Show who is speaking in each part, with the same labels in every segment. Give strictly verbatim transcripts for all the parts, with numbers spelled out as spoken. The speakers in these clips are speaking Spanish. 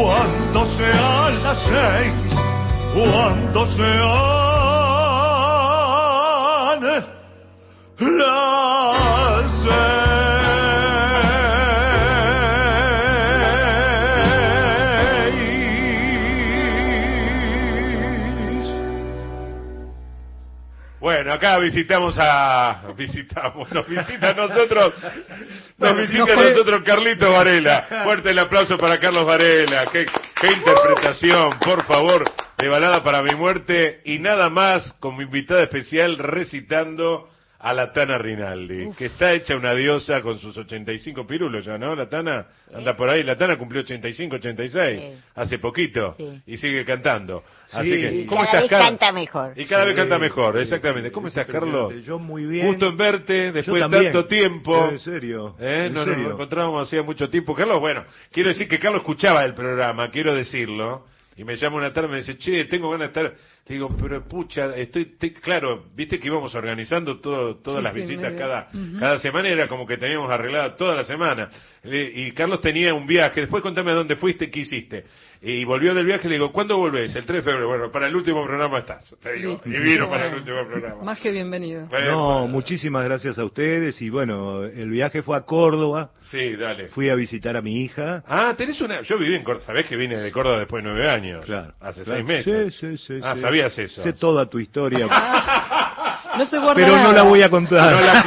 Speaker 1: cuando sean las seis, cuando sean las seis.
Speaker 2: Bueno, acá visitamos a... Visitamos, nos visita a nosotros, nos visita a nosotros Carlito Varela. Fuerte el aplauso para Carlos Varela. Qué, qué interpretación, por favor, de Balada para mi muerte. Y nada más, como invitada especial, recitando a la Tana Rinaldi, Uf. que está hecha una diosa con sus ochenta y cinco pirulos ya, ¿no? La Tana anda por ahí, la Tana cumplió ochenta y cinco, ochenta y seis, sí. hace poquito, sí. y sigue cantando.
Speaker 3: Sí.
Speaker 2: Así que,
Speaker 3: y ¿cómo cada estás, vez Car... canta mejor.
Speaker 2: Y cada
Speaker 3: sí,
Speaker 2: vez canta mejor,
Speaker 3: sí,
Speaker 2: exactamente.
Speaker 3: Sí,
Speaker 2: ¿Cómo
Speaker 3: sí,
Speaker 2: estás, Carlos?
Speaker 3: Yo muy bien.
Speaker 2: Gusto en verte, después de tanto tiempo.
Speaker 3: En serio.
Speaker 2: ¿Eh?
Speaker 3: ¿En
Speaker 2: no,
Speaker 3: serio?
Speaker 2: Nos encontrábamos hacía mucho tiempo. Carlos, bueno, quiero decir que Carlos escuchaba el programa, quiero decirlo. Y me llama una tarde y me dice, che, tengo ganas de estar... Te digo, pero pucha, estoy... Te... Claro, viste que íbamos organizando todo, todas sí, las sí, visitas cada, uh-huh. cada semana, era como que teníamos arreglada toda la semana. Y Carlos tenía un viaje, después contame a dónde fuiste, qué hiciste. Y volvió del viaje, le digo, ¿cuándo volvés? El tres de febrero. Bueno, para el último programa estás. Le digo, sí, y vino para el último programa.
Speaker 4: Más que bienvenido.
Speaker 3: Bueno, no, muchísimas gracias a ustedes. Y bueno, el viaje fue a Córdoba.
Speaker 2: Sí, dale.
Speaker 3: Fui a visitar a mi hija.
Speaker 2: Ah, tenés una... Yo viví en Córdoba, sabés que vine de Córdoba después de nueve años.
Speaker 3: Claro.
Speaker 2: Hace
Speaker 3: claro.
Speaker 2: seis meses.
Speaker 3: Sí, sí, sí.
Speaker 2: Ah,
Speaker 3: sí.
Speaker 2: sabías eso.
Speaker 3: Sé toda tu historia.
Speaker 4: No se guarda
Speaker 3: Pero
Speaker 4: nada.
Speaker 3: no la voy a contar.
Speaker 2: No la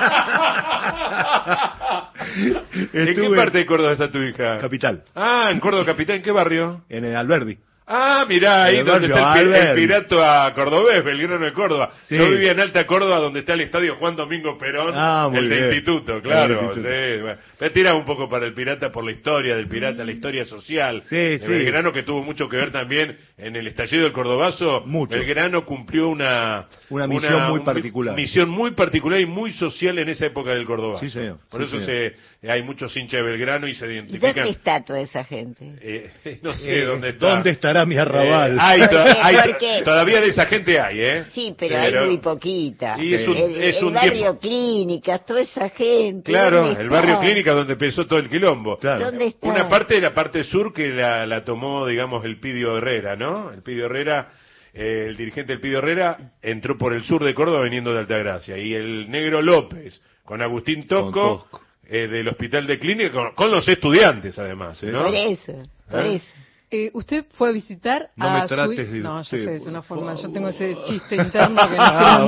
Speaker 2: Estuve... ¿En qué parte de Córdoba está tu hija?
Speaker 3: Capital.
Speaker 2: Ah, en Córdoba Capital, ¿en qué barrio?
Speaker 3: En el Alberdi.
Speaker 2: Ah, mirá, ahí donde está el, el Pirato a Cordobés, Belgrano de Córdoba. Sí. Yo vivía en Alta Córdoba, donde está el estadio Juan Domingo Perón,
Speaker 3: ah,
Speaker 2: el de
Speaker 3: bien.
Speaker 2: instituto, claro.
Speaker 3: El instituto.
Speaker 2: Sí, bueno. Me tiraba un poco para el Pirata por la historia del Pirata, mm. la historia social.
Speaker 3: Sí,
Speaker 2: de
Speaker 3: sí.
Speaker 2: Belgrano, que tuvo mucho que ver también en el estallido del Cordobazo.
Speaker 3: Mucho.
Speaker 2: Belgrano cumplió una...
Speaker 3: Una misión una, muy particular.
Speaker 2: Una misión muy particular y muy social en esa época del Cordobazo.
Speaker 3: Sí, señor.
Speaker 2: Por
Speaker 3: sí,
Speaker 2: eso
Speaker 3: señor.
Speaker 2: se, hay muchos hinchas de Belgrano y se identifican...
Speaker 5: ¿Y dónde está toda esa gente?
Speaker 2: Eh, no sé eh, dónde está.
Speaker 3: ¿Dónde estará mi arrabal?
Speaker 2: Eh, hay, to hay
Speaker 5: Porque...
Speaker 2: todavía de esa gente hay, ¿eh?
Speaker 5: Sí, pero, pero... hay muy poquita.
Speaker 2: Y es un,
Speaker 5: el
Speaker 2: es
Speaker 5: el
Speaker 2: un
Speaker 5: barrio
Speaker 2: tiempo...
Speaker 5: Clínicas, toda esa gente.
Speaker 2: Claro, el barrio Clínicas donde empezó todo el quilombo.
Speaker 5: Claro. ¿Dónde está?
Speaker 2: Una parte de la parte sur que la, la tomó, digamos, el Pidio Herrera, ¿no? El Pidio Herrera, eh, el dirigente del Pidio Herrera, entró por el sur de Córdoba viniendo de Altagracia. Y el Negro López, con Agustín Tosco, con Tosco. Eh, del Hospital de Clínicas, con, con los estudiantes, además, ¿no?
Speaker 5: Por eso, por
Speaker 4: ¿Eh?
Speaker 5: eso.
Speaker 4: Eh, usted fue a visitar
Speaker 3: no
Speaker 4: a
Speaker 3: me trates
Speaker 4: su
Speaker 3: de...
Speaker 4: No, ya
Speaker 3: sí,
Speaker 4: sé, es una forma,
Speaker 3: favor.
Speaker 4: yo tengo ese chiste interno que no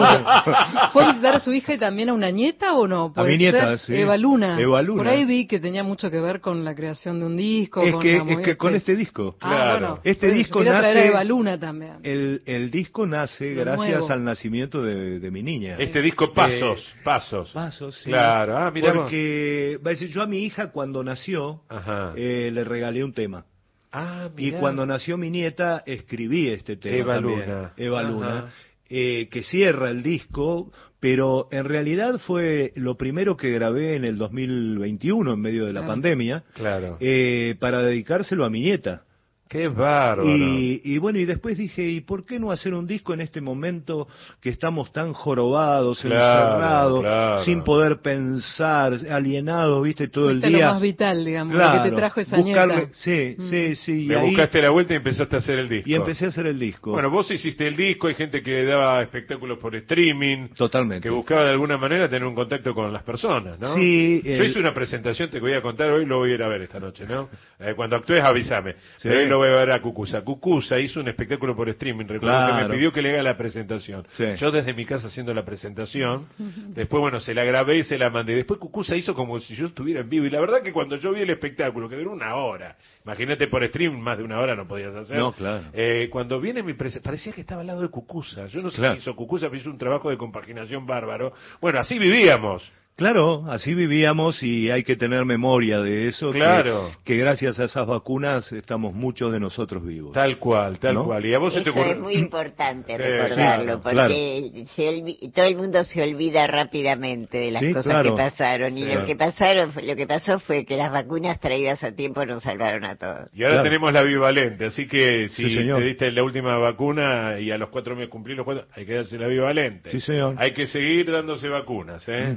Speaker 4: sé. ¿Fue a visitar a su hija y también a una nieta o no?
Speaker 3: A mi nieta, sí.
Speaker 4: Eva Luna.
Speaker 3: Eva Luna.
Speaker 4: Por ahí vi que tenía mucho que ver con la creación de un disco.
Speaker 3: Es
Speaker 4: con
Speaker 3: que,
Speaker 4: la
Speaker 3: es que con este disco.
Speaker 4: Ah,
Speaker 3: claro.
Speaker 4: bueno.
Speaker 3: Este disco
Speaker 4: nace... traer a Eva
Speaker 3: nace...
Speaker 4: Luna también.
Speaker 3: El, el disco nace
Speaker 4: de
Speaker 3: gracias
Speaker 4: nuevo.
Speaker 3: al nacimiento de, de mi niña.
Speaker 2: Este disco Pasos, eh, Pasos.
Speaker 3: Pasos, sí.
Speaker 2: Claro, ah, mirá
Speaker 3: porque va a decir, yo a mi hija cuando nació eh, le regalé un tema.
Speaker 2: Ah,
Speaker 3: y cuando nació mi nieta escribí este tema
Speaker 2: Eva
Speaker 3: también,
Speaker 2: Luna.
Speaker 3: Eva Luna, eh, que cierra el disco, pero en realidad fue lo primero que grabé en el dos mil veintiuno, en medio de la
Speaker 4: claro.
Speaker 3: pandemia,
Speaker 2: claro.
Speaker 3: eh, para dedicárselo a mi nieta.
Speaker 2: ¡Qué bárbaro!
Speaker 3: Y, y bueno, y después dije, ¿y por qué no hacer un disco en este momento que estamos tan jorobados,
Speaker 2: claro,
Speaker 3: encerrados,
Speaker 2: claro.
Speaker 3: sin poder pensar, alienados, viste, todo
Speaker 4: Fuiste
Speaker 3: el día?
Speaker 4: Lo más vital, digamos,
Speaker 3: claro,
Speaker 4: lo que te trajo esa
Speaker 3: buscarle,
Speaker 4: nieta.
Speaker 3: Sí,
Speaker 4: mm.
Speaker 3: sí, sí.
Speaker 2: Le
Speaker 3: y ahí,
Speaker 2: buscaste la vuelta y empezaste a hacer el disco.
Speaker 3: Y empecé a hacer el disco.
Speaker 2: Bueno, vos hiciste el disco, hay gente que daba espectáculos por streaming.
Speaker 3: Totalmente.
Speaker 2: Que buscaba de alguna manera tener un contacto con las personas, ¿no?
Speaker 3: Sí.
Speaker 2: Yo
Speaker 3: el...
Speaker 2: hice una presentación, te voy a contar hoy, lo voy a ir a ver esta noche, ¿no? Eh, cuando actúes avísame.
Speaker 3: Sí.
Speaker 2: Pero hoy lo voy a ver a Cucuza. Cucuza hizo un espectáculo por streaming, recuerdo
Speaker 3: claro.
Speaker 2: que me pidió que le haga la presentación.
Speaker 3: Sí.
Speaker 2: Yo desde mi casa haciendo la presentación, después bueno, se la grabé y se la mandé. Después Cucuza hizo como si yo estuviera en vivo, y la verdad que cuando yo vi el espectáculo, que duró una hora, imagínate por stream, más de una hora no podías hacer.
Speaker 3: No, claro.
Speaker 2: Eh, cuando viene mi presentación, parecía que estaba al lado de Cucuza. Yo no sé
Speaker 3: claro.
Speaker 2: qué hizo Cucuza, pero hizo un trabajo de compaginación bárbaro. Bueno, así vivíamos.
Speaker 3: Claro, así vivíamos y hay que tener memoria de eso,
Speaker 2: claro.
Speaker 3: que, que gracias a esas vacunas estamos muchos de nosotros vivos.
Speaker 2: Tal cual, tal
Speaker 3: ¿no?
Speaker 2: cual. Y a vos
Speaker 5: eso
Speaker 2: se te ocurre...
Speaker 5: es muy importante
Speaker 2: eh,
Speaker 5: recordarlo,
Speaker 3: claro,
Speaker 5: porque
Speaker 3: claro.
Speaker 5: Se olvi... todo el mundo se olvida rápidamente de las
Speaker 3: sí,
Speaker 5: cosas
Speaker 3: claro.
Speaker 5: que pasaron, y
Speaker 2: sí.
Speaker 5: lo que pasaron, lo que pasó fue que las vacunas traídas a tiempo nos salvaron a todos.
Speaker 2: Y ahora
Speaker 3: claro.
Speaker 2: tenemos la bivalente, así que si
Speaker 3: sí,
Speaker 2: te diste la última vacuna y a los cuatro meses cumplí los cuatro, hay que darse la bivalente.
Speaker 3: Sí, señor.
Speaker 2: Hay que seguir dándose vacunas, ¿eh?
Speaker 3: Uh-huh.
Speaker 2: eh porque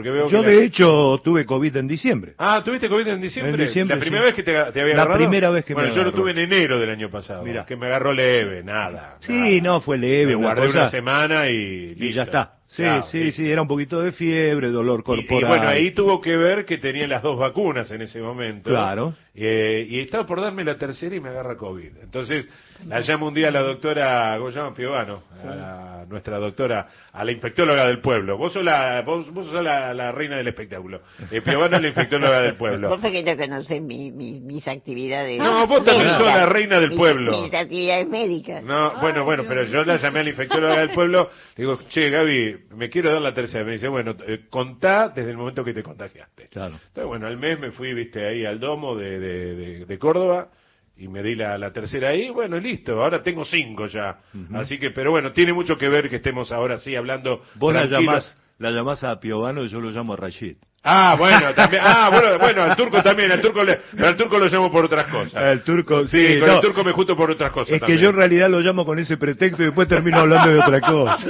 Speaker 2: porque veo
Speaker 3: Yo
Speaker 2: que...
Speaker 3: de
Speaker 2: la...
Speaker 3: hecho tuve COVID en diciembre.
Speaker 2: Ah, ¿tuviste COVID en diciembre?
Speaker 3: En diciembre,
Speaker 2: ¿La primera
Speaker 3: sí.
Speaker 2: vez que te, te había
Speaker 3: La
Speaker 2: agarrado?
Speaker 3: primera vez que
Speaker 2: bueno,
Speaker 3: me
Speaker 2: yo lo
Speaker 3: agarró.
Speaker 2: tuve en enero del año pasado.
Speaker 3: Mirá.
Speaker 2: Que me agarró leve, nada.
Speaker 3: Sí,
Speaker 2: nada.
Speaker 3: no, fue leve,
Speaker 2: Me
Speaker 3: una
Speaker 2: guardé
Speaker 3: cosa...
Speaker 2: una semana y listo.
Speaker 3: Y ya está. Sí,
Speaker 2: Claro,
Speaker 3: sí,
Speaker 2: listo.
Speaker 3: sí, era un poquito de fiebre, dolor
Speaker 2: Y,
Speaker 3: corporal.
Speaker 2: y bueno, ahí tuvo que ver que tenía las dos vacunas en ese momento.
Speaker 3: Claro.
Speaker 2: Eh, y estaba por darme la tercera y me agarra COVID. Entonces, la llamo un día a la doctora, ¿cómo se llama? Piovano, a la- nuestra doctora, a la infectóloga del pueblo. Vos sos la, vos, vos sos la, la reina del espectáculo. Eh, Piovano es la infectóloga del pueblo.
Speaker 5: Vos porque no conocés mi, mi- mis actividades.
Speaker 2: No, vos también
Speaker 5: médicas.
Speaker 2: sos la reina del
Speaker 5: Mis-
Speaker 2: pueblo.
Speaker 5: Mis actividades médicas.
Speaker 2: No, bueno, bueno,
Speaker 4: Dios
Speaker 2: pero
Speaker 4: mío.
Speaker 2: yo la llamé a la infectóloga del pueblo, le digo, che, Gaby, me quiero dar la tercera. Me dice, bueno, eh, contá desde el momento que te contagiaste.
Speaker 3: Claro.
Speaker 2: Entonces, bueno, al mes me fui, viste, ahí al domo de, de, de, de Córdoba y me di la, la tercera ahí, bueno, listo, ahora tengo cinco ya.
Speaker 3: Ujú.
Speaker 2: Así que, pero bueno, tiene mucho que ver que estemos ahora sí hablando.
Speaker 3: Vos la
Speaker 2: tranquilos.
Speaker 3: llamás, la llamás a Piovano y yo lo llamo a Rashid.
Speaker 2: Ah, bueno, también, ah, bueno, bueno, al turco también, al turco le, pero al turco lo llamo por otras cosas.
Speaker 3: El turco,
Speaker 2: Sí,
Speaker 3: sí,
Speaker 2: con
Speaker 3: no,
Speaker 2: el turco me junto por otras cosas
Speaker 3: es que
Speaker 2: también.
Speaker 3: yo en realidad lo llamo con ese pretexto y después termino hablando de otra
Speaker 5: Sí,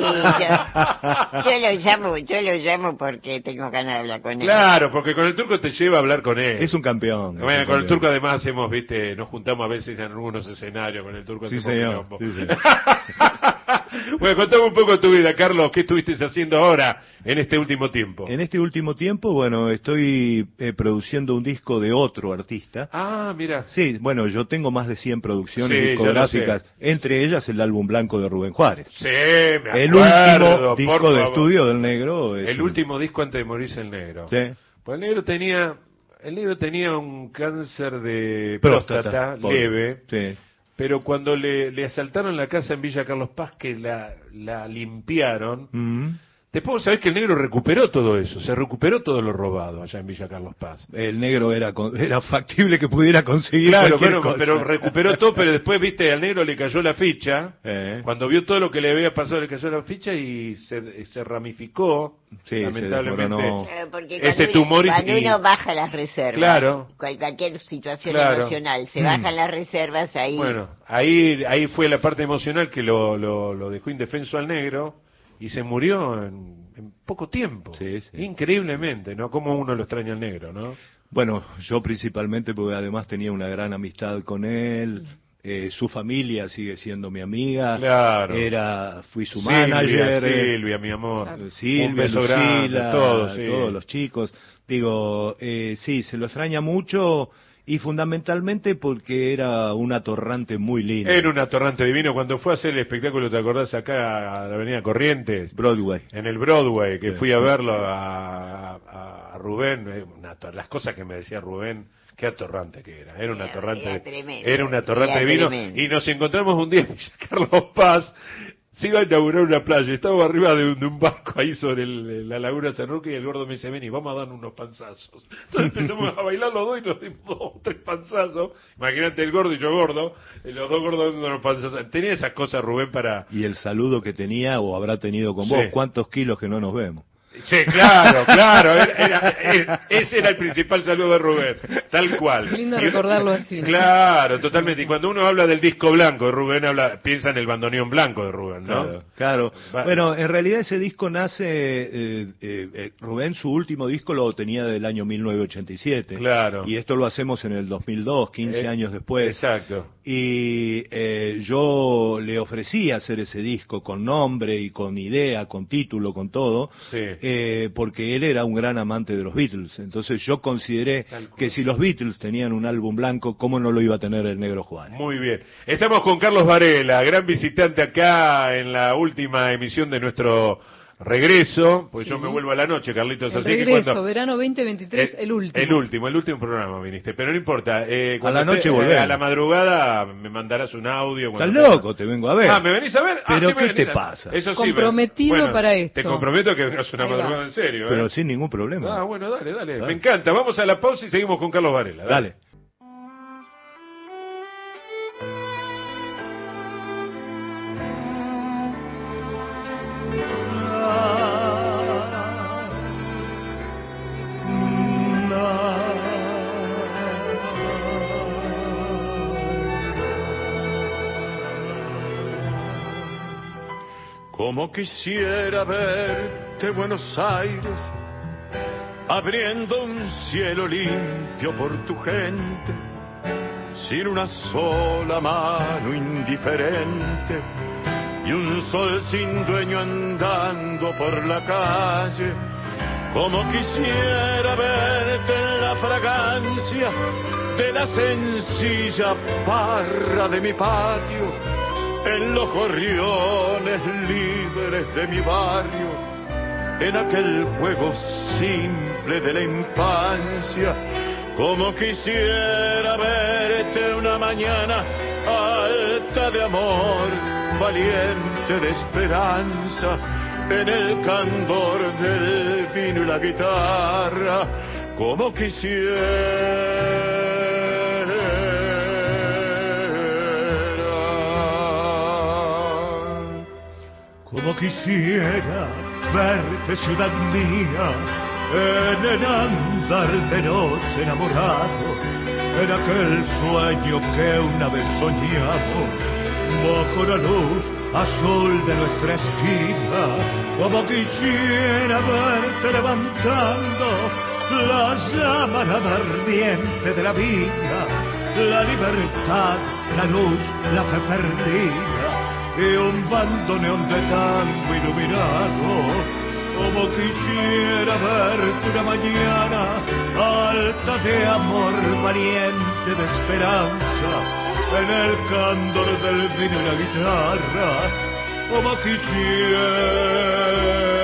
Speaker 3: cosa.
Speaker 5: yo, yo lo llamo, yo lo llamo porque tengo ganas de hablar con él.
Speaker 2: Claro, porque con el turco te lleva a hablar con él.
Speaker 3: Es un campeón. es
Speaker 2: Bueno,
Speaker 3: un
Speaker 2: con el
Speaker 3: campeón.
Speaker 2: turco además hemos, viste, nos juntamos a veces en algunos escenarios con el turco.
Speaker 3: Sí,
Speaker 2: hacemos
Speaker 3: señor.
Speaker 2: quilombo.
Speaker 3: Sí, señor.
Speaker 2: Bueno, contame un poco tu vida, Carlos. ¿Qué estuviste haciendo ahora, en este último tiempo?
Speaker 3: En este último tiempo, bueno, estoy eh, produciendo un disco de otro artista.
Speaker 2: Ah, mira.
Speaker 3: Sí, bueno, yo tengo más de cien producciones
Speaker 2: Sí, ya lo
Speaker 3: discográficas,
Speaker 2: sé.
Speaker 3: entre ellas el álbum blanco de Rubén Juárez.
Speaker 2: Sí, me acuerdo.
Speaker 3: El último
Speaker 2: por
Speaker 3: disco de
Speaker 2: favor.
Speaker 3: estudio del negro. Es
Speaker 2: El
Speaker 3: un-
Speaker 2: último disco antes de morirse el negro.
Speaker 3: Sí.
Speaker 2: Pues el negro tenía, el negro tenía un cáncer de
Speaker 3: Próstata,
Speaker 2: próstata,
Speaker 3: pobre.
Speaker 2: leve.
Speaker 3: Sí.
Speaker 2: Pero cuando le, le asaltaron la casa en Villa Carlos Paz, que la, la limpiaron,
Speaker 3: Mm.
Speaker 2: después vos sabés que el negro recuperó todo eso, se recuperó todo lo robado allá en Villa Carlos Paz.
Speaker 3: El negro era con- era factible que pudiera conseguir
Speaker 2: Claro,
Speaker 3: cualquier
Speaker 2: pero,
Speaker 3: cosa.
Speaker 2: pero recuperó todo, pero después, viste, al negro le cayó la ficha,
Speaker 3: Eh.
Speaker 2: cuando vio todo lo que le había pasado le cayó la ficha y se, se ramificó,
Speaker 3: Sí, se
Speaker 2: lamentablemente.
Speaker 3: desmoronó.
Speaker 5: Claro, porque
Speaker 2: Ese
Speaker 5: cuando,
Speaker 2: tumor y-
Speaker 5: uno, cuando
Speaker 2: y-
Speaker 5: uno baja las reservas,
Speaker 2: Claro.
Speaker 5: cual- cualquier situación
Speaker 2: Claro.
Speaker 5: emocional, se
Speaker 3: Mm.
Speaker 5: bajan las reservas ahí.
Speaker 2: Bueno, ahí, ahí fue la parte emocional que lo, lo, lo dejó indefenso al negro y se murió en, en poco tiempo.
Speaker 3: Sí, sí.
Speaker 2: Increíblemente, ¿no? Como uno lo extraña al negro, ¿no?
Speaker 3: Bueno, yo principalmente porque además tenía una gran amistad con él. Eh, su familia sigue siendo mi amiga.
Speaker 2: Claro.
Speaker 3: Era, fui su
Speaker 2: Silvia,
Speaker 3: manager. eh,
Speaker 2: Silvia, mi amor.
Speaker 3: eh, Silvia,
Speaker 2: Un beso
Speaker 3: Lucila,
Speaker 2: grande, todos, sí.
Speaker 3: todos los chicos. Digo, eh, sí, se lo extraña mucho y fundamentalmente porque era un atorrante muy lindo.
Speaker 2: Era un atorrante divino. Cuando fue a hacer el espectáculo, ¿te acordás? Acá a la avenida Corrientes,
Speaker 3: Broadway.
Speaker 2: en el Broadway, que
Speaker 3: Sí.
Speaker 2: fui a verlo a, a- a Rubén. eh, una ator- las cosas que me decía Rubén, qué atorrante que era. Era un
Speaker 5: Era-
Speaker 2: atorrante,
Speaker 5: era tremendo,
Speaker 2: era un atorrante
Speaker 5: era
Speaker 2: divino.
Speaker 5: tremendo.
Speaker 2: Y nos encontramos un día en Villa Carlos Paz. Se iba a inaugurar una playa, estaba arriba de un, de un barco ahí sobre el- la laguna San Roque y el gordo me dice, vení, vamos a darnos unos panzazos. Entonces empezamos a bailar los dos y nos dimos dos o tres panzazos. Imagínate el gordo y yo gordo, y los dos gordos dando unos panzazos. Tenía esas cosas Rubén para...
Speaker 3: Y el saludo que tenía o habrá tenido con
Speaker 2: Sí.
Speaker 3: vos. ¿Cuántos kilos que no nos vemos?
Speaker 2: Sí, claro, claro, era- era- era- ese era el principal saludo de Rubén, tal cual.
Speaker 4: Qué lindo
Speaker 2: Y-
Speaker 4: recordarlo así.
Speaker 2: Claro, totalmente. Y cuando uno habla del disco blanco de Rubén, habla, piensa en el bandoneón blanco de Rubén, ¿no?
Speaker 3: Claro, claro.
Speaker 2: Va-
Speaker 3: Bueno, en realidad ese disco nace, eh, eh, eh, Rubén su último disco lo tenía del año mil novecientos ochenta y siete.
Speaker 2: Claro.
Speaker 3: Y esto lo hacemos en el dos mil dos, quince
Speaker 2: Eh,
Speaker 3: años después.
Speaker 2: Exacto.
Speaker 3: Y eh, yo le ofrecí hacer ese disco con nombre y con idea, con título, con todo,
Speaker 2: Sí.
Speaker 3: eh, porque él era un gran amante de los Beatles. Entonces yo consideré
Speaker 2: Tal cual.
Speaker 3: que si los Beatles tenían un álbum blanco, ¿cómo no lo iba a tener el Negro Juárez?
Speaker 2: Muy bien. Estamos con Carlos Varela, gran visitante acá en la última emisión de nuestro regreso, pues
Speaker 4: Sí.
Speaker 2: yo me vuelvo a la noche, Carlitos,
Speaker 4: El
Speaker 2: así que
Speaker 4: regreso,
Speaker 2: cuando...
Speaker 4: verano veinte veintitrés, el, último.
Speaker 2: El último, el último programa viniste, pero no importa. Eh, cuando
Speaker 3: A la noche
Speaker 2: se-
Speaker 3: volvemos.
Speaker 2: A la madrugada me mandarás un audio.
Speaker 3: Estás
Speaker 2: cuando-
Speaker 3: loco, te vengo a ver.
Speaker 2: Ah, ¿me venís a ver? Ah,
Speaker 3: Pero
Speaker 2: sí, me
Speaker 3: ¿qué
Speaker 2: venís
Speaker 3: te
Speaker 2: a-
Speaker 3: pasa?
Speaker 2: Eso sí,
Speaker 4: Comprometido
Speaker 2: bueno,
Speaker 4: para esto.
Speaker 2: Te comprometo que vengas una
Speaker 4: Ahí va.
Speaker 2: madrugada en serio. ¿eh?
Speaker 3: Pero sin ningún problema.
Speaker 2: Ah, bueno, dale, dale,
Speaker 3: Dale.
Speaker 2: Me encanta. Vamos a la pausa y seguimos con Carlos Varela.
Speaker 3: Dale.
Speaker 1: Como quisiera verte Buenos Aires abriendo un cielo limpio por tu gente, sin una sola mano indiferente, y un sol sin dueño andando por la calle, como quisiera verte en la fragancia de la sencilla parra de mi patio, en los gorriones libres de mi barrio, en aquel juego simple de la infancia, como quisiera verte una mañana alta de amor, valiente de esperanza, en el candor del vino y la guitarra, como quisiera.
Speaker 3: Como quisiera verte, ciudad mía, en el andar de los enamorados, en aquel sueño que una vez soñamos, bajo la luz azul de nuestra esquina. Como quisiera verte levantando la llamarada ardiente de la vida, la libertad, la luz, la fe perdida, y un bandoneón de tango iluminado. Como quisiera verte una mañana alta de amor, valiente de esperanza, en el candor del vino y la guitarra, como quisiera.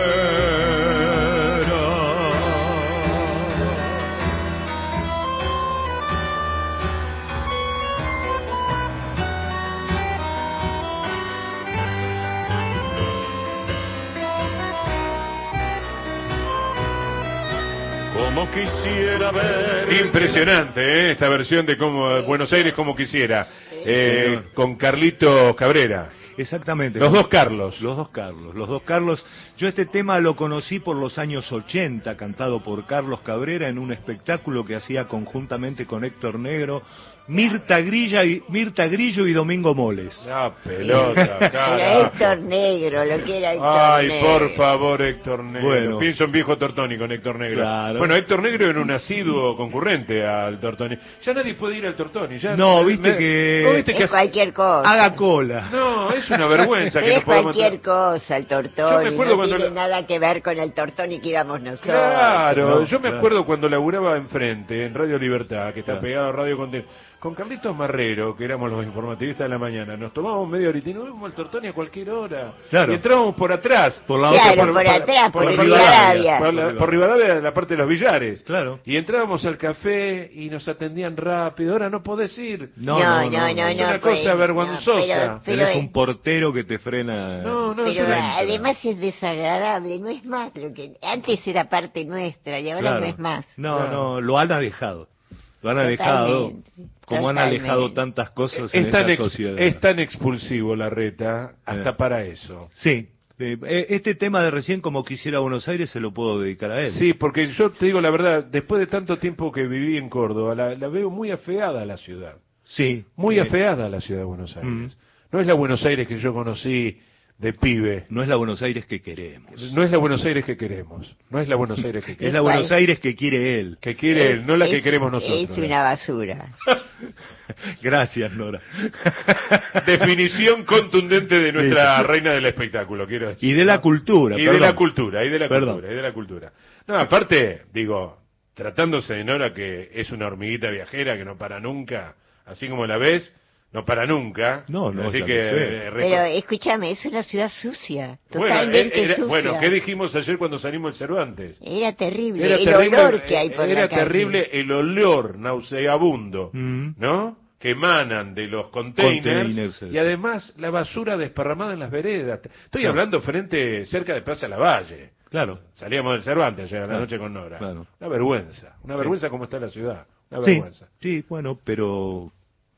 Speaker 1: Como quisiera ver.
Speaker 2: Impresionante, ¿eh? Esta versión de como Buenos Aires como quisiera, eh, con Carlitos Cabrera.
Speaker 3: Exactamente.
Speaker 2: Los dos Carlos.
Speaker 3: Los dos Carlos. Los dos Carlos. Yo este tema lo conocí por los años ochenta, cantado por Carlos Cabrera en un espectáculo que hacía conjuntamente con Héctor Negro, Mirta Grilla y Mirta Grillo y Domingo Moles.
Speaker 2: La pelota,
Speaker 5: Era
Speaker 2: cara.
Speaker 5: Héctor Negro, lo que era Héctor
Speaker 2: Ay,
Speaker 5: Negro.
Speaker 2: por favor, Héctor Negro.
Speaker 3: Bueno.
Speaker 2: Pienso en viejo Tortoni con Héctor Negro.
Speaker 3: Claro.
Speaker 2: Bueno, Héctor Negro era un asiduo concurrente al Tortoni. Ya nadie puede ir al Tortoni. Ya
Speaker 3: No,
Speaker 2: me-
Speaker 3: viste
Speaker 2: me-
Speaker 3: que-
Speaker 2: ¿Vos viste
Speaker 5: Es
Speaker 2: que
Speaker 5: cualquier cosa.
Speaker 3: Haga cola.
Speaker 2: No, es una vergüenza que
Speaker 5: Pero
Speaker 2: no
Speaker 5: es
Speaker 2: podamos
Speaker 5: cualquier
Speaker 2: entrar.
Speaker 5: cosa el
Speaker 2: Yo me
Speaker 5: Tortoni,
Speaker 2: acuerdo
Speaker 5: no
Speaker 2: cuando
Speaker 5: tiene
Speaker 2: la-
Speaker 5: nada que ver con el Tortoni que íbamos nosotros.
Speaker 2: Claro,
Speaker 3: No,
Speaker 2: yo me
Speaker 3: claro.
Speaker 2: acuerdo cuando laburaba enfrente, en Radio Libertad, que está
Speaker 3: Claro.
Speaker 2: pegado a Radio Conte, con Carlitos Marrero, que éramos los informativistas de la mañana, nos tomábamos media horita y nos íbamos al Tortoni a cualquier hora.
Speaker 3: Claro.
Speaker 2: Y entrábamos por atrás.
Speaker 3: Por la
Speaker 5: Claro,
Speaker 3: otra
Speaker 5: por
Speaker 2: pa-
Speaker 5: atrás, por
Speaker 2: la
Speaker 5: Rivadavia.
Speaker 2: Por, la- por Rivadavia, la parte de los billares.
Speaker 3: Claro.
Speaker 2: Y entrábamos al café y nos atendían rápido. Ahora no podés ir.
Speaker 3: No,
Speaker 5: No,
Speaker 3: no,
Speaker 5: no,
Speaker 3: no,
Speaker 5: no,
Speaker 2: es
Speaker 5: no,
Speaker 2: una
Speaker 5: pues,
Speaker 2: cosa
Speaker 5: no,
Speaker 2: vergonzosa.
Speaker 5: pero- pero
Speaker 3: Tenés
Speaker 5: es-
Speaker 3: un portero que te frena.
Speaker 2: No, no, es
Speaker 5: Pero
Speaker 2: una-
Speaker 5: además es desagradable, no es más lo que antes era parte nuestra y ahora
Speaker 3: Claro.
Speaker 5: no es más.
Speaker 3: No,
Speaker 2: Claro.
Speaker 3: no, lo han alejado. Lo han alejado.
Speaker 5: Totalmente,
Speaker 3: Como han
Speaker 5: totalmente.
Speaker 3: alejado tantas cosas en
Speaker 2: es, tan
Speaker 3: esta
Speaker 2: ex-
Speaker 3: sociedad.
Speaker 2: es tan expulsivo la reta, hasta
Speaker 3: Eh.
Speaker 2: para eso.
Speaker 3: Sí. Eh, eh, Este tema de recién como quisiera Buenos Aires se lo puedo dedicar a él.
Speaker 2: Sí, porque yo te digo la verdad, después de tanto tiempo que viví en Córdoba, la, la veo muy afeada la ciudad.
Speaker 3: Sí.
Speaker 2: Muy
Speaker 3: Sí.
Speaker 2: afeada la ciudad de Buenos Aires.
Speaker 3: Mm.
Speaker 2: No es la Buenos Aires que yo conocí de pibe.
Speaker 3: No es la Buenos Aires que queremos.
Speaker 2: No es la Buenos Aires que queremos. No es la Buenos Aires que
Speaker 3: Es
Speaker 2: queremos.
Speaker 3: la Buenos Aires que quiere él.
Speaker 2: Que quiere él, no la que
Speaker 5: Es-
Speaker 2: queremos nosotros.
Speaker 5: Es una basura.
Speaker 3: Gracias, Nora.
Speaker 2: Definición contundente de nuestra reina del espectáculo, quiero decir.
Speaker 3: Y de la cultura,
Speaker 2: Y
Speaker 3: perdón.
Speaker 2: de la cultura, y de la
Speaker 3: Perdón.
Speaker 2: cultura, y de la cultura. No, aparte, digo, tratándose de Nora, que es una hormiguita viajera que no para nunca, así como la ves, no para nunca.
Speaker 3: No, no,
Speaker 2: Así
Speaker 3: ya
Speaker 2: que...
Speaker 3: lo sé.
Speaker 2: eh, reco-
Speaker 5: Pero escúchame, es una ciudad sucia,
Speaker 2: bueno,
Speaker 5: totalmente
Speaker 2: era-
Speaker 5: sucia.
Speaker 2: bueno, ¿qué dijimos ayer cuando salimos del Cervantes?
Speaker 5: Era terrible,
Speaker 2: Era
Speaker 5: el
Speaker 2: terrible,
Speaker 5: olor que hay por
Speaker 2: era
Speaker 5: la calle.
Speaker 2: terrible el olor nauseabundo,
Speaker 3: Mm.
Speaker 2: ¿no? Que emanan de los containers,
Speaker 3: Containers,
Speaker 2: y
Speaker 3: sí.
Speaker 2: además la basura desparramada en las veredas. Estoy
Speaker 3: Claro.
Speaker 2: hablando frente, cerca de Plaza Lavalle.
Speaker 3: Claro.
Speaker 2: Salíamos del Cervantes ayer a la
Speaker 3: Claro.
Speaker 2: noche con Nora.
Speaker 3: Claro.
Speaker 2: Una vergüenza, una vergüenza como está la ciudad. Una
Speaker 3: Sí,
Speaker 2: vergüenza.
Speaker 3: sí, bueno, pero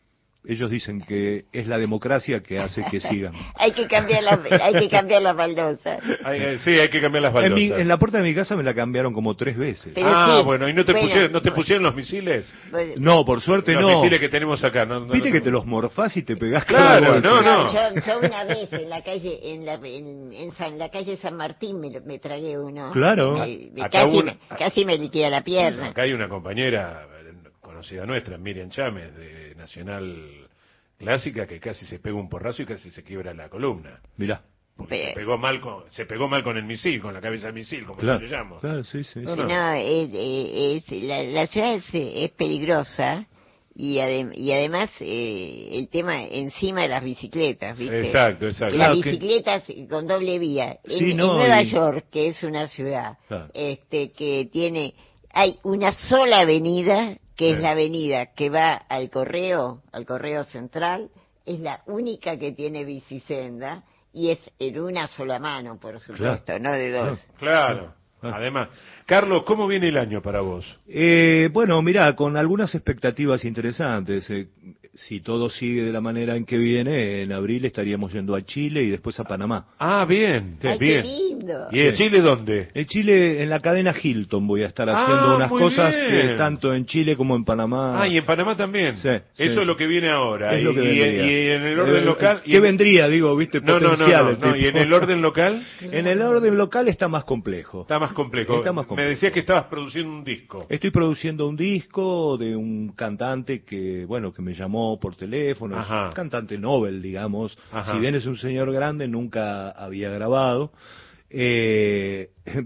Speaker 3: ellos dicen que es la democracia que hace que sigan.
Speaker 5: Hay que cambiar las, hay que cambiar las baldosas.
Speaker 2: Ay, eh, sí, hay que cambiar las
Speaker 3: En,
Speaker 2: baldosas.
Speaker 3: mi- en la puerta de mi casa me la cambiaron como tres veces.
Speaker 5: Pero
Speaker 2: ah,
Speaker 5: sí,
Speaker 2: bueno, ¿y no te,
Speaker 5: bueno,
Speaker 2: pusieron, no te
Speaker 5: bueno.
Speaker 2: pusieron los misiles?
Speaker 5: Bueno,
Speaker 3: No, por suerte
Speaker 2: Los
Speaker 3: no.
Speaker 2: misiles que tenemos acá. No, no,
Speaker 3: Viste
Speaker 2: no,
Speaker 3: que
Speaker 2: no.
Speaker 3: te los morfás y te pegás
Speaker 2: Claro,
Speaker 3: cada golpe.
Speaker 2: no, no.
Speaker 5: Yo, yo una vez en la calle, en la, en, en San- la calle San Martín me, lo- me tragué uno.
Speaker 3: Claro.
Speaker 5: Me- me-
Speaker 2: Acá
Speaker 5: casi,
Speaker 2: una-
Speaker 5: me, casi me liquida la pierna.
Speaker 2: Acá hay una compañera eh, conocida nuestra, Miriam Chámez, de Nacional Clásica, que casi se pega un porrazo y casi se quiebra la columna.
Speaker 3: Mirá.
Speaker 2: Porque
Speaker 5: Pe-
Speaker 2: se pegó mal con, se pegó mal con el misil, con la cabeza del misil, como
Speaker 3: Claro,
Speaker 2: yo le llamo.
Speaker 3: claro, sí, sí.
Speaker 2: No,
Speaker 3: sí.
Speaker 2: no.
Speaker 5: No, es, es- es- la, la ciudad es, es peligrosa y, adem- y además eh, el tema encima de las bicicletas, ¿viste?
Speaker 2: Exacto, exacto.
Speaker 5: Y las
Speaker 3: Claro que-
Speaker 5: bicicletas con doble vía. En,
Speaker 3: Sí,
Speaker 5: en
Speaker 3: no,
Speaker 5: Nueva
Speaker 3: y-
Speaker 5: York, que es una ciudad
Speaker 3: Claro.
Speaker 5: este que tiene, hay una sola avenida, que es
Speaker 2: Sí.
Speaker 5: la avenida que va al correo, al correo central, es la única que tiene bicisenda y es en una sola mano, por supuesto, no de dos.
Speaker 2: Claro.
Speaker 3: Ah.
Speaker 2: Además, Carlos, ¿cómo viene el año para vos?
Speaker 3: Eh, bueno, mirá, con algunas expectativas interesantes. Eh, si todo sigue de la manera en que viene, en abril estaríamos yendo a Chile y después a Panamá.
Speaker 2: Ah, bien,
Speaker 5: ¡Ay,
Speaker 2: bien.
Speaker 5: qué lindo!
Speaker 2: ¿Y en
Speaker 3: Sí.
Speaker 2: Chile dónde?
Speaker 3: En Chile, en la cadena Hilton, voy a estar
Speaker 2: Ah,
Speaker 3: haciendo unas
Speaker 2: muy
Speaker 3: cosas
Speaker 2: bien.
Speaker 3: que tanto en Chile como en Panamá.
Speaker 2: Ah, y en Panamá también.
Speaker 3: Sí, sí,
Speaker 2: Eso
Speaker 3: sí.
Speaker 2: es lo que viene ahora.
Speaker 3: Es lo
Speaker 2: y,
Speaker 3: que
Speaker 2: y-
Speaker 3: vendría.
Speaker 2: y en el orden
Speaker 3: Eh,
Speaker 2: local. y
Speaker 3: ¿Qué
Speaker 2: en-
Speaker 3: vendría? Digo, viste,
Speaker 2: No, no, no,
Speaker 3: potencial.
Speaker 2: no,
Speaker 3: el
Speaker 2: no, ¿y en
Speaker 3: tipo.
Speaker 2: el orden local?
Speaker 3: En el orden local está más complejo.
Speaker 2: Está más complejo.
Speaker 3: Está más complejo.
Speaker 2: Me decías que estabas produciendo un disco.
Speaker 3: Estoy produciendo un disco de un cantante que, bueno, que me llamó por teléfono, es
Speaker 2: Ajá.
Speaker 3: un cantante Nobel, digamos.
Speaker 2: Ajá.
Speaker 3: Si bien es un señor grande, nunca había grabado. Eh,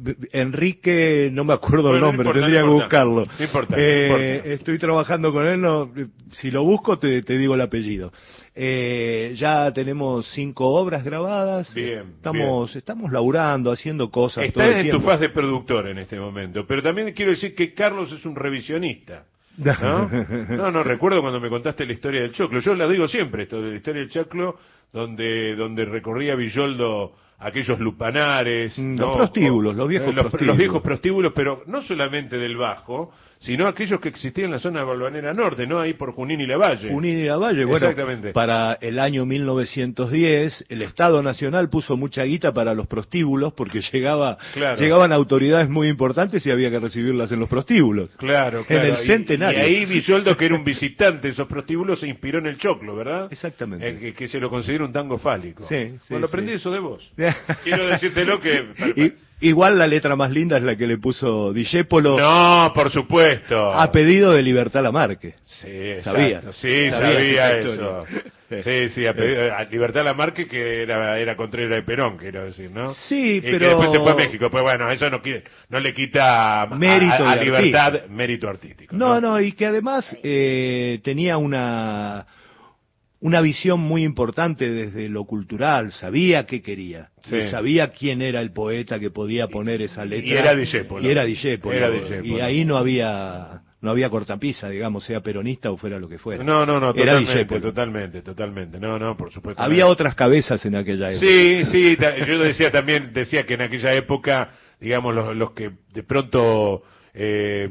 Speaker 3: Enrique, no me acuerdo
Speaker 2: Bueno,
Speaker 3: el
Speaker 2: no
Speaker 3: nombre,
Speaker 2: importa,
Speaker 3: tendría
Speaker 2: no
Speaker 3: que
Speaker 2: importa.
Speaker 3: buscarlo.
Speaker 2: No importa, no
Speaker 3: Eh,
Speaker 2: importa.
Speaker 3: Estoy trabajando con él, no, si lo busco te, te digo el apellido. Eh, ya tenemos cinco obras grabadas.
Speaker 2: Bien,
Speaker 3: estamos, estamos laburando, haciendo cosas todo
Speaker 2: Estás
Speaker 3: el
Speaker 2: en tu
Speaker 3: tiempo.
Speaker 2: faz de productor en este momento, pero también quiero decir que Carlos es un revisionista. ¿No? No, no, recuerdo cuando me contaste la historia del choclo. Yo la digo siempre, esto de la historia del choclo, donde, donde recorría Villoldo aquellos lupanares.
Speaker 3: Mm,
Speaker 2: ¿no?
Speaker 3: los prostíbulos, los viejos
Speaker 2: los,
Speaker 3: prostíbulos.
Speaker 2: Los viejos prostíbulos, pero no solamente del Bajo, sino aquellos que existían en la zona de Balvanera Norte, ¿no? Ahí por Junín y Lavalle.
Speaker 3: Junín y Lavalle, bueno,
Speaker 2: Exactamente.
Speaker 3: para el año mil novecientos diez el Estado Nacional puso mucha guita para los prostíbulos porque llegaba,
Speaker 2: Claro.
Speaker 3: llegaban autoridades muy importantes y había que recibirlas en los prostíbulos.
Speaker 2: Claro,
Speaker 3: En
Speaker 2: claro.
Speaker 3: el
Speaker 2: Y-
Speaker 3: centenario.
Speaker 2: Y, ahí Villoldo, que era un visitante de esos prostíbulos, se inspiró en el choclo, ¿verdad?
Speaker 3: Exactamente.
Speaker 2: Eh, que, que se lo considera un tango fálico.
Speaker 3: Sí, sí,
Speaker 2: Bueno,
Speaker 3: sí.
Speaker 2: aprendí eso de vos. Quiero decírtelo que...
Speaker 3: Y- igual la letra más linda es la que le puso Discépolo
Speaker 2: No, por supuesto.
Speaker 3: a pedido de Libertad Lamarque.
Speaker 2: Sí,
Speaker 3: Sabías.
Speaker 2: exacto. Sí,
Speaker 3: Sabías
Speaker 2: sabía
Speaker 3: esa
Speaker 2: eso.
Speaker 3: historia.
Speaker 2: Sí, sí, a, pedido- a Libertad Lamarque, que era, era contrario de Perón, quiero decir, ¿no?
Speaker 3: Sí,
Speaker 2: Y que
Speaker 3: pero-
Speaker 2: después se fue a México. Pues bueno, eso no, quiere- no le quita a-
Speaker 3: Mérito
Speaker 2: a, a
Speaker 3: de
Speaker 2: Libertad
Speaker 3: artista.
Speaker 2: mérito artístico.
Speaker 3: No, no, y que además eh, tenía una una visión muy importante desde lo cultural, sabía qué quería,
Speaker 2: Sí.
Speaker 3: y sabía quién era el poeta que podía poner esa letra.
Speaker 2: Y era Discépolo.
Speaker 3: Y era Discépolo.
Speaker 2: Era Discépolo.
Speaker 3: Y ahí no había no había cortapisa, digamos, sea peronista o fuera lo que fuera.
Speaker 2: No, no, no,
Speaker 3: Era
Speaker 2: totalmente,
Speaker 3: Discépolo.
Speaker 2: totalmente, totalmente. No, no, por supuesto.
Speaker 3: Había otras cabezas en aquella época.
Speaker 2: Sí, sí, ta- yo decía también, decía que en aquella época, digamos, los, los que de pronto, eh,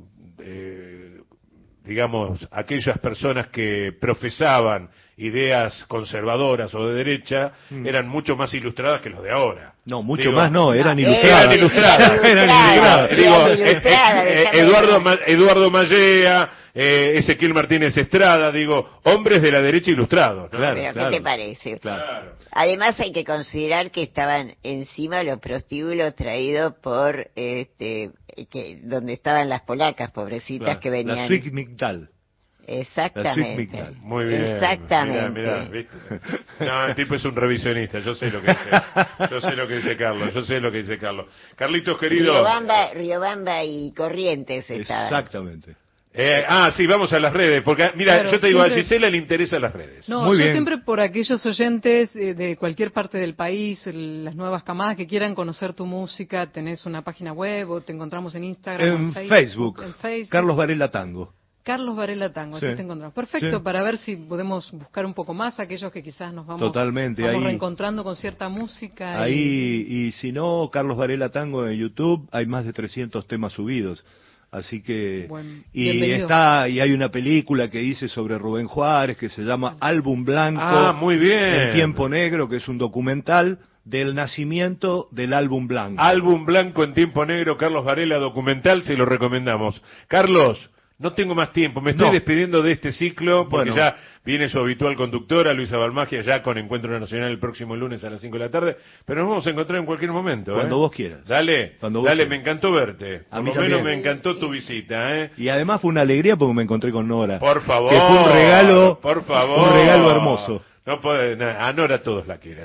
Speaker 2: eh, digamos, aquellas personas que profesaban ideas conservadoras o de derecha, eran mucho más ilustradas que los de ahora.
Speaker 3: No, mucho
Speaker 2: Digo,
Speaker 3: más no, eran
Speaker 5: No,
Speaker 3: ilustradas.
Speaker 2: Eran ilustradas.
Speaker 3: Eran ilustradas.
Speaker 2: Digo,
Speaker 5: Eran
Speaker 2: eh,
Speaker 5: ilustradas,
Speaker 2: eh,
Speaker 5: déjame
Speaker 2: Eduardo,
Speaker 5: ver.
Speaker 2: Ma- Eduardo Mallea, eh, Ezequiel Martínez Estrada, digo, hombres de la derecha ilustrados, ¿no?
Speaker 3: Claro,
Speaker 5: Pero,
Speaker 3: claro.
Speaker 5: ¿qué te parece?
Speaker 3: Claro.
Speaker 5: Además hay que considerar que estaban encima los prostíbulos traídos por este que donde estaban las polacas pobrecitas
Speaker 3: Claro.
Speaker 5: que venían.
Speaker 3: La Suic Migdal.
Speaker 5: Exactamente.
Speaker 3: Migdal.
Speaker 2: Muy bien.
Speaker 5: Exactamente.
Speaker 2: Mirá, mirá, ¿viste? No, el tipo es un revisionista, yo sé lo que dice. Yo sé lo que dice Carlos, yo sé lo que dice Carlos. Carlitos querido.
Speaker 5: Riobamba, Riobamba y Corrientes estaban.
Speaker 3: Exactamente.
Speaker 2: Eh, ah, sí, vamos a las redes, porque mira,
Speaker 4: Claro,
Speaker 2: yo te digo, a
Speaker 4: siempre-
Speaker 2: Gisela le interesan las redes.
Speaker 4: No,
Speaker 3: Muy
Speaker 4: yo
Speaker 3: bien.
Speaker 4: siempre por aquellos oyentes eh, de cualquier parte del país, el- las nuevas camadas que quieran conocer tu música, tenés una página web o te encontramos en Instagram,
Speaker 3: En Facebook.
Speaker 4: en Facebook.
Speaker 3: Carlos Varela Tango.
Speaker 4: Carlos Varela Tango, así
Speaker 3: Sí.
Speaker 4: te encontramos. Perfecto,
Speaker 3: Sí.
Speaker 4: para ver si podemos buscar un poco más aquellos que quizás nos vamos,
Speaker 3: Totalmente,
Speaker 4: vamos
Speaker 3: ahí-
Speaker 4: reencontrando con cierta música. y-
Speaker 3: Ahí, y si no, Carlos Varela Tango en YouTube, hay más de trescientos temas subidos. Así que
Speaker 4: Buen-
Speaker 3: y
Speaker 4: bienvenido.
Speaker 3: está y hay una película que dice sobre Rubén Juárez que se llama Álbum Blanco
Speaker 2: Ah, muy bien.
Speaker 3: en tiempo negro, que es un documental del nacimiento del Álbum Blanco.
Speaker 2: Álbum Blanco en tiempo negro, Carlos Varela, documental, se lo recomendamos. Carlos, no tengo más tiempo, me estoy
Speaker 3: No.
Speaker 2: despidiendo de este ciclo porque
Speaker 3: Bueno.
Speaker 2: ya viene su habitual conductora, Luisa Balmagia, ya con Encuentro Nacional el próximo lunes a las cinco de la tarde, pero nos vamos a encontrar en cualquier momento.
Speaker 3: Cuando
Speaker 2: ¿eh?
Speaker 3: vos quieras.
Speaker 2: Dale,
Speaker 3: Cuando vos
Speaker 2: dale,
Speaker 3: quieras.
Speaker 2: me encantó verte.
Speaker 3: A
Speaker 2: Por
Speaker 3: mí
Speaker 2: lo menos
Speaker 3: también.
Speaker 2: me encantó tu visita, ¿eh?
Speaker 3: Y además fue una alegría porque me encontré con Nora.
Speaker 2: Por favor.
Speaker 3: Que fue un regalo,
Speaker 2: por favor.
Speaker 3: un regalo hermoso.
Speaker 2: No puede, a Nora todos la quieren.